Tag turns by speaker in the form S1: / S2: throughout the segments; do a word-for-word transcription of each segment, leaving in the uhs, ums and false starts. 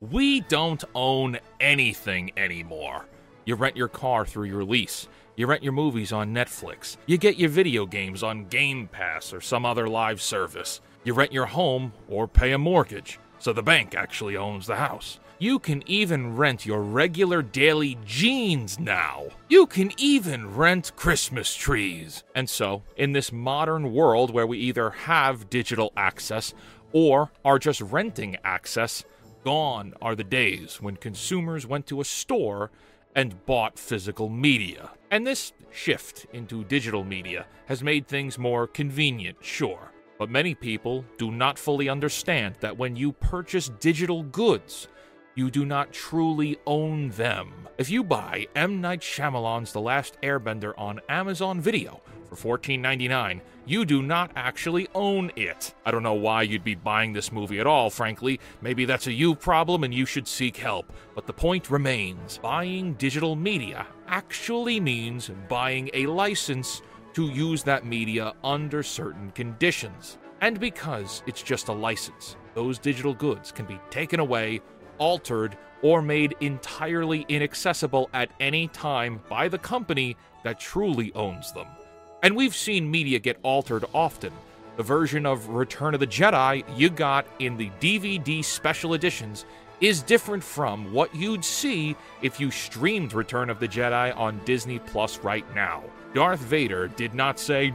S1: We don't own anything anymore. You rent your car through your lease. You rent your movies on Netflix. You get your video games on Game Pass or some other live service. You rent your home or pay a mortgage, so the bank actually owns the house. You can even rent your regular daily jeans now. You can even rent Christmas trees. And so, in this modern world where we either have digital access or are just renting access, gone are the days when consumers went to a store and bought physical media. And this shift into digital media has made things more convenient, sure. But many people do not fully understand that when you purchase digital goods, you do not truly own them. If you buy M. Night Shyamalan's The Last Airbender on Amazon Video for fourteen ninety-nine, you do not actually own it. I don't know why you'd be buying this movie at all, frankly. Maybe that's a you problem and you should seek help. But the point remains, buying digital media actually means buying a license to use that media under certain conditions. And because it's just a license, those digital goods can be taken away, altered, or made entirely inaccessible at any time by the company that truly owns them. And we've seen media get altered often. The version of Return of the Jedi you got in the D V D special editions is different from what you'd see if you streamed Return of the Jedi on Disney Plus right now. Darth Vader did not say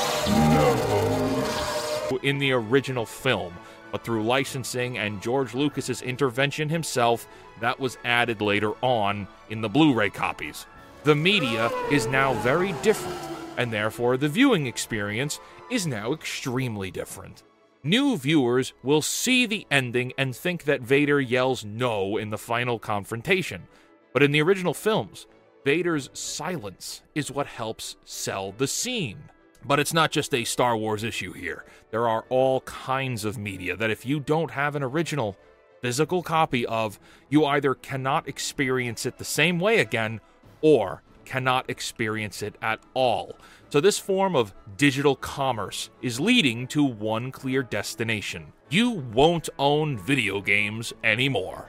S1: no in the original film, but through licensing and George Lucas's intervention himself, that was added later on in the Blu-ray copies. The media is now very different, and therefore the viewing experience is now extremely different. New viewers will see the ending and think that Vader yells no in the final confrontation, but in the original films, Vader's silence is what helps sell the scene. But it's not just a Star Wars issue here. There are all kinds of media that if you don't have an original physical copy of, you either cannot experience it the same way again, or cannot experience it at all. So this form of digital commerce is leading to one clear destination. You won't own video games anymore.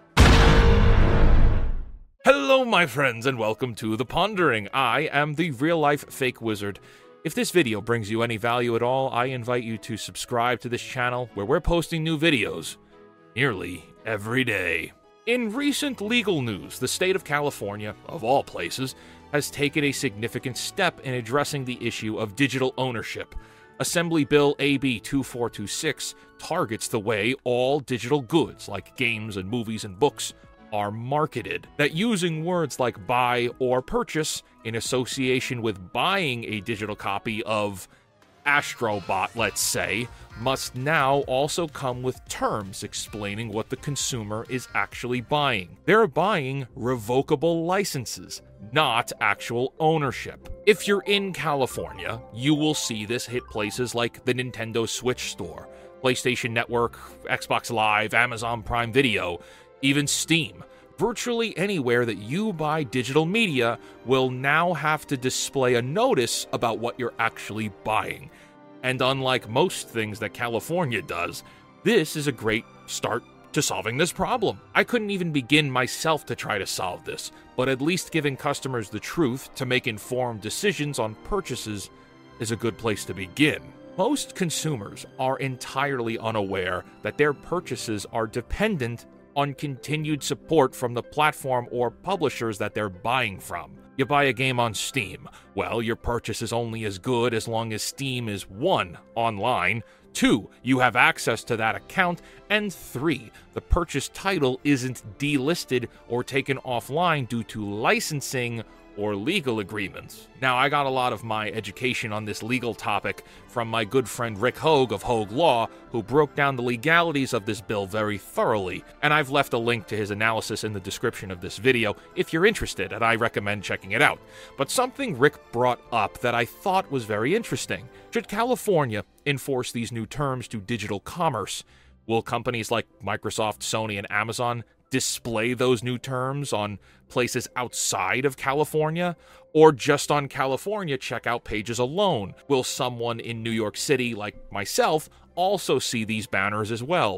S1: Hello, my friends, and welcome to The Pondering. I am the real-life fake wizard. If this video brings you any value at all, I invite you to subscribe to this channel where we're posting new videos nearly every day. In recent legal news, the state of California, of all places, has taken a significant step in addressing the issue of digital ownership. Assembly Bill A B two four two six targets the way all digital goods, like games and movies and books, are marketed. That using words like buy or purchase in association with buying a digital copy of Astrobot, let's say, must now also come with terms explaining what the consumer is actually buying. They're buying revocable licenses, not actual ownership. If you're in California, you will see this hit places like the Nintendo Switch store, PlayStation Network, Xbox Live, Amazon Prime Video, even Steam. Virtually anywhere that you buy digital media will now have to display a notice about what you're actually buying. And unlike most things that California does, this is a great start to solving this problem. I couldn't even begin myself to try to solve this, but at least giving customers the truth to make informed decisions on purchases is a good place to begin. Most consumers are entirely unaware that their purchases are dependent on continued support from the platform or publishers that they're buying from. You buy a game on Steam. Well, your purchase is only as good as long as Steam is one, online, two, you have access to that account, and three, the purchased title isn't delisted or taken offline due to licensing or legal agreements. Now, I got a lot of my education on this legal topic from my good friend Rick Hogue of Hogue Law, who broke down the legalities of this bill very thoroughly, and I've left a link to his analysis in the description of this video if you're interested, and I recommend checking it out. But something Rick brought up that I thought was very interesting. Should California enforce these new terms to digital commerce, will companies like Microsoft, Sony, and Amazon display those new terms on places outside of California, or just on California checkout pages alone? Will someone in New York City, like myself, also see these banners as well?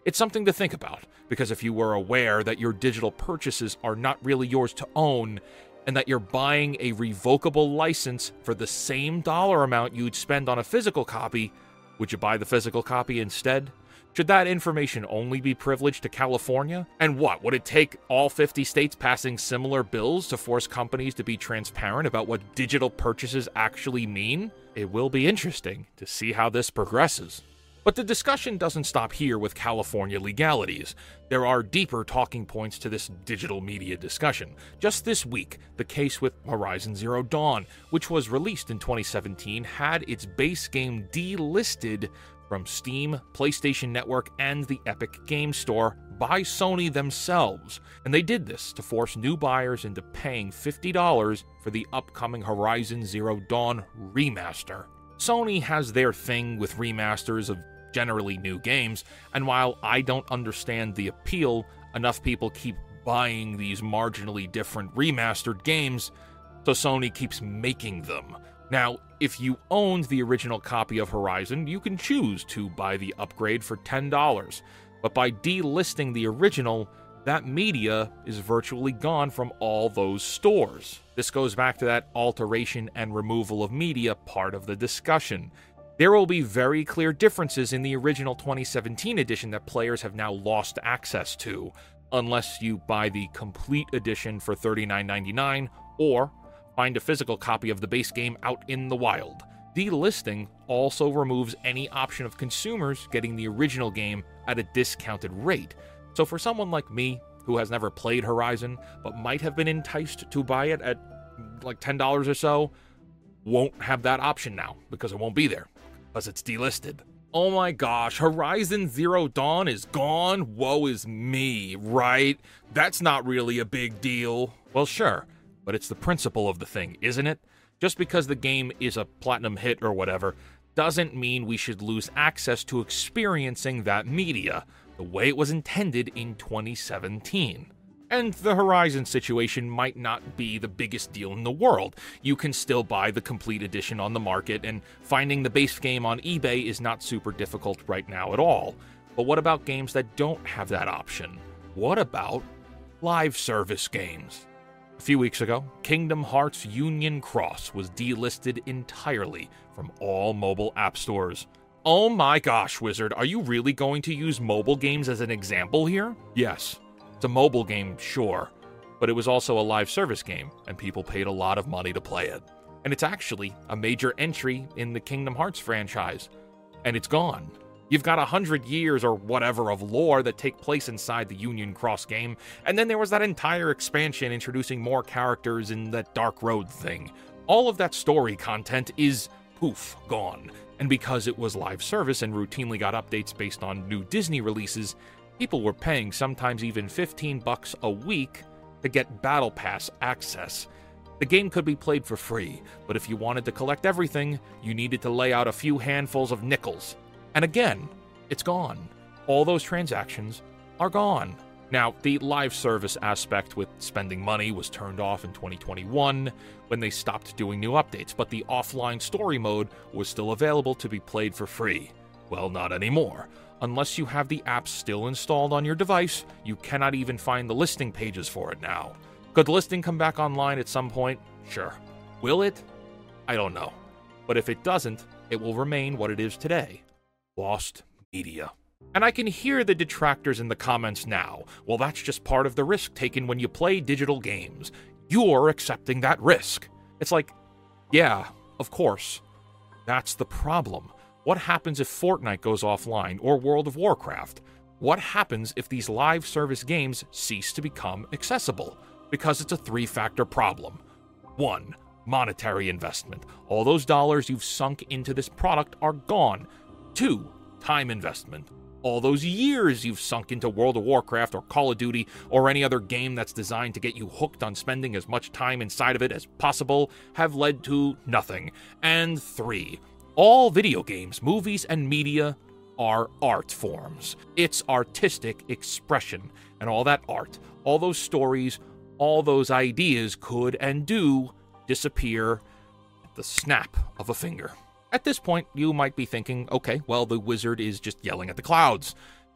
S1: It's something to think about, because if you were aware that your digital purchases are not really yours to own, and that you're buying a revocable license for the same dollar amount you'd spend on a physical copy, would you buy the physical copy instead? Should that information only be privileged to California? And what, would it take all fifty states passing similar bills to force companies to be transparent about what digital purchases actually mean? It will be interesting to see how this progresses. But the discussion doesn't stop here with California legalities. There are deeper talking points to this digital media discussion. Just this week, the case with Horizon Zero Dawn, which was released in twenty seventeen, had its base game delisted from Steam, PlayStation Network, and the Epic Games Store by Sony themselves. And they did this to force new buyers into paying fifty dollars for the upcoming Horizon Zero Dawn remaster. Sony has their thing with remasters of generally new games, and while I don't understand the appeal, enough people keep buying these marginally different remastered games, so Sony keeps making them. Now, if you owned the original copy of Horizon, you can choose to buy the upgrade for ten dollars, but by delisting the original, that media is virtually gone from all those stores. This goes back to that alteration and removal of media part of the discussion. There will be very clear differences in the original twenty seventeen edition that players have now lost access to, unless you buy the complete edition for thirty-nine ninety-nine or find a physical copy of the base game out in the wild. Delisting also removes any option of consumers getting the original game at a discounted rate. So for someone like me, who has never played Horizon, but might have been enticed to buy it at like ten dollars or so, won't have that option now, because it won't be there, because it's delisted. Oh my gosh, Horizon Zero Dawn is gone? Woe is me, right? That's not really a big deal. Well, sure, but it's the principle of the thing, isn't it? Just because the game is a platinum hit or whatever, doesn't mean we should lose access to experiencing that media the way it was intended in twenty seventeen. And the Horizon situation might not be the biggest deal in the world. You can still buy the complete edition on the market, and finding the base game on eBay is not super difficult right now at all. But what about games that don't have that option? What about live service games? A few weeks ago, Kingdom Hearts Union Cross was delisted entirely from all mobile app stores. Oh my gosh, Wizard, are you really going to use mobile games as an example here? Yes, it's a mobile game, sure, but it was also a live service game, and people paid a lot of money to play it. And it's actually a major entry in the Kingdom Hearts franchise, and it's gone. You've got a hundred years or whatever of lore that take place inside the Union Cross game, and then there was that entire expansion introducing more characters in that Dark Road thing. All of that story content is, poof, gone. And because it was live service and routinely got updates based on new Disney releases, people were paying sometimes even fifteen bucks a week to get Battle Pass access. The game could be played for free, but if you wanted to collect everything, you needed to lay out a few handfuls of nickels. And again, it's gone. All those transactions are gone. Now, the live service aspect with spending money was turned off in twenty twenty-one when they stopped doing new updates, but the offline story mode was still available to be played for free. Well, not anymore. Unless you have the app still installed on your device, you cannot even find the listing pages for it now. Could the listing come back online at some point? Sure. Will it? I don't know. But if it doesn't, it will remain what it is today. Lost media. And I can hear the detractors in the comments now. Well, that's just part of the risk taken when you play digital games. You're accepting that risk. It's like, yeah, of course. That's the problem. What happens if Fortnite goes offline or World of Warcraft? What happens if these live service games cease to become accessible? Because it's a three-factor problem. One, monetary investment. All those dollars you've sunk into this product are gone. Two, time investment. All those years you've sunk into World of Warcraft or Call of Duty or any other game that's designed to get you hooked on spending as much time inside of it as possible have led to nothing. And three, all video games, movies, and media are art forms. It's artistic expression. And all that art, all those stories, all those ideas could and do disappear at the snap of a finger. At this point, you might be thinking, okay, well, the wizard is just yelling at the clouds.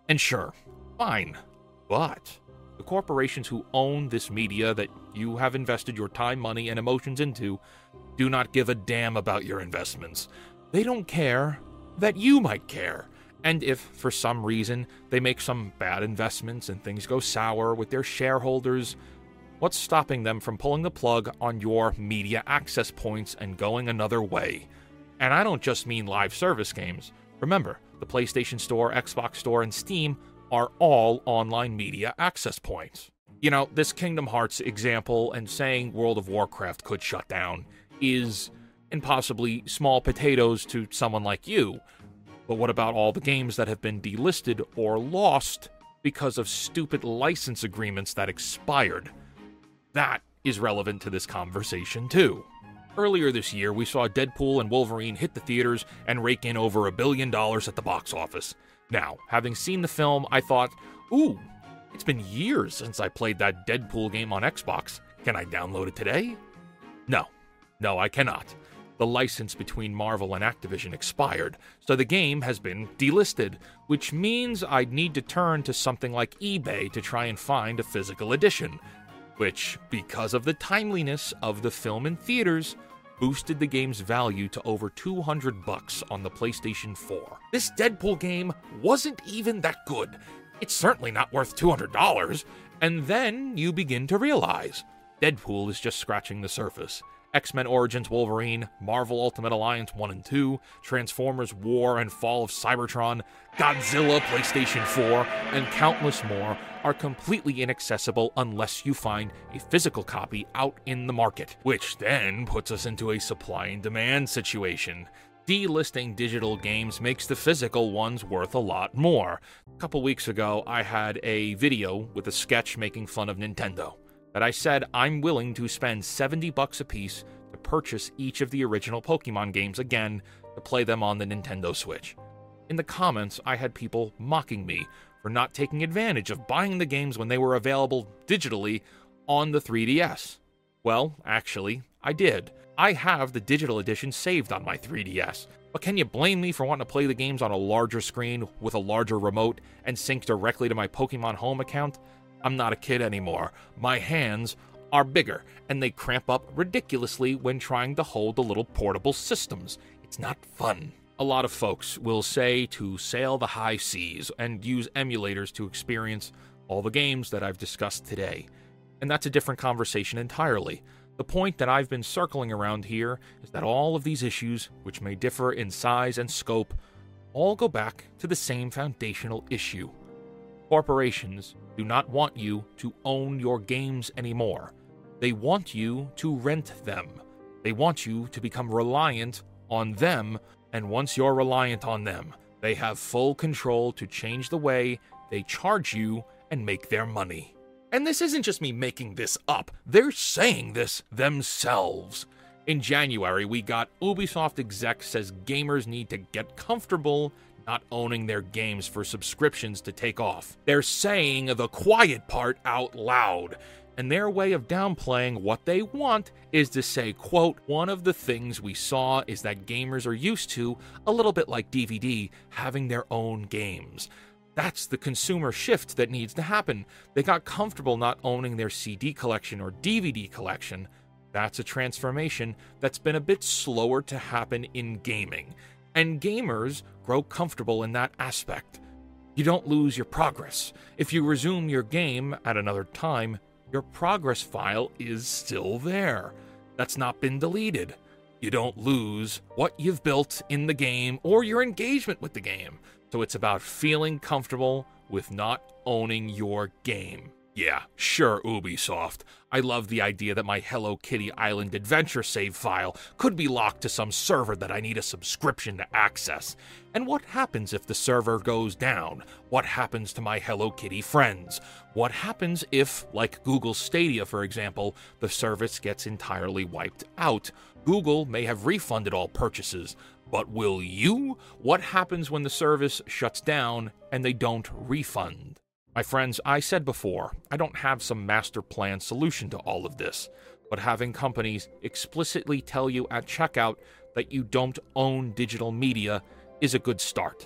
S1: And sure, fine, but the corporations who own this media that you have invested your time, money, and emotions into do not give a damn about your investments. They don't care that you might care. And if, for some reason, they make some bad investments and things go sour with their shareholders, what's stopping them from pulling the plug on your media access points and going another way? And I don't just mean live service games. Remember, the PlayStation Store, Xbox Store, and Steam are all online media access points. You know, this Kingdom Hearts example and saying World of Warcraft could shut down is impossibly small potatoes to someone like you. But what about all the games that have been delisted or lost because of stupid license agreements that expired? That is relevant to this conversation too. Earlier this year, we saw Deadpool and Wolverine hit the theaters and rake in over a billion dollars at the box office. Now, having seen the film, I thought, ooh, it's been years since I played that Deadpool game on Xbox. Can I download it today? No. No, I cannot. The license between Marvel and Activision expired, so the game has been delisted, which means I'd need to turn to something like eBay to try and find a physical edition, which, because of the timeliness of the film in theaters, boosted the game's value to over two hundred bucks on the PlayStation four. This Deadpool game wasn't even that good. It's certainly not worth two hundred dollars, and then you begin to realize Deadpool is just scratching the surface. X-Men Origins Wolverine, Marvel Ultimate Alliance one and two, Transformers War and Fall of Cybertron, Godzilla PlayStation four, and countless more are completely inaccessible unless you find a physical copy out in the market, which then puts us into a supply and demand situation. Delisting digital games makes the physical ones worth a lot more. A couple weeks ago, I had a video with a sketch making fun of Nintendo that I said I'm willing to spend seventy bucks a piece to purchase each of the original Pokemon games again to play them on the Nintendo Switch. In the comments, I had people mocking me for not taking advantage of buying the games when they were available digitally on the three D S. Well, actually, I did. I have the digital edition saved on my three D S, but can you blame me for wanting to play the games on a larger screen with a larger remote and sync directly to my Pokemon Home account? I'm not a kid anymore. My hands are bigger, and they cramp up ridiculously when trying to hold the little portable systems. It's not fun. A lot of folks will say to sail the high seas and use emulators to experience all the games that I've discussed today. And that's a different conversation entirely. The point that I've been circling around here is that all of these issues, which may differ in size and scope, all go back to the same foundational issue. Corporations do not want you to own your games anymore. They want you to rent them. They want you to become reliant on them, and once you're reliant on them, they have full control to change the way they charge you and make their money. And this isn't just me making this up. They're saying this themselves. In January, we got Ubisoft exec says gamers need to get comfortable not owning their games for subscriptions to take off. They're saying the quiet part out loud, and their way of downplaying what they want is to say, quote, one of the things we saw is that gamers are used to, a little bit like D V D, having their own games. That's the consumer shift that needs to happen. They got comfortable not owning their C D collection or D V D collection. That's a transformation that's been a bit slower to happen in gaming. And gamers grow comfortable in that aspect. You don't lose your progress. If you resume your game at another time, your progress file is still there. That's not been deleted. You don't lose what you've built in the game or your engagement with the game. So it's about feeling comfortable with not owning your game. Yeah, sure, Ubisoft. I love the idea that my Hello Kitty Island adventure save file could be locked to some server that I need a subscription to access. And what happens if the server goes down? What happens to my Hello Kitty friends? What happens if, like Google Stadia for example, the service gets entirely wiped out? Google may have refunded all purchases, but will you? What happens when the service shuts down and they don't refund? My friends, I said before, I don't have some master plan solution to all of this, but having companies explicitly tell you at checkout that you don't own digital media is a good start.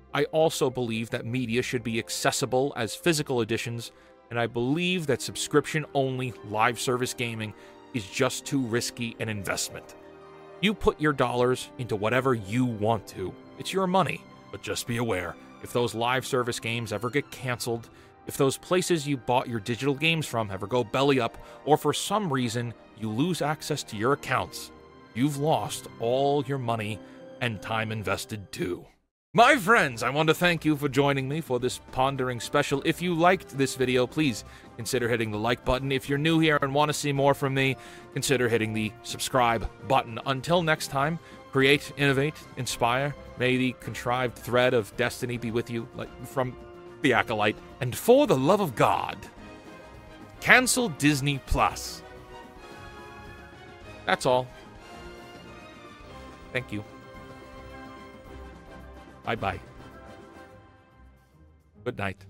S1: I also believe that media should be accessible as physical editions, and I believe that subscription-only live service gaming is just too risky an investment. You put your dollars into whatever you want to. It's your money. But just be aware, if those live service games ever get canceled, if those places you bought your digital games from ever go belly up, or for some reason you lose access to your accounts, you've lost all your money and time invested too. My friends, I want to thank you for joining me for this Pondering special. If you liked this video, please consider hitting the like button. If you're new here and want to see more from me, consider hitting the subscribe button. Until next time, create, innovate, inspire. May the contrived thread of destiny be with you, like from the Acolyte. And for the love of God, cancel Disney Plus. That's all. Thank you. Bye-bye. Good night.